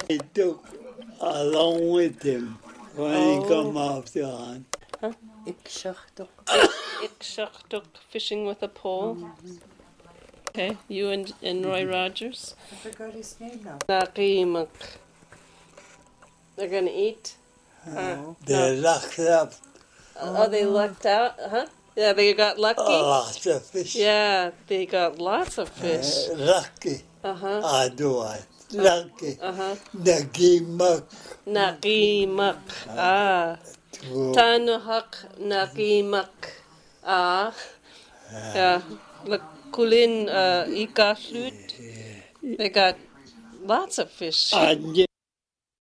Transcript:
He took along with him when he come off the land. Huh? Ikshachtuk, fishing with a pole. Okay, you and Roy Rogers. I forgot his name now. Naqimak. They're gonna eat. They lucked up. Oh, they lucked out, huh? Yeah, they got lucky. Lots of fish. Yeah, they got lots of fish. Lucky. I do it. Lucky. Nagimak. Naqimak. Tanuhak naqimak. Yeah. Look, kulin ikaflut. They got lots of fish.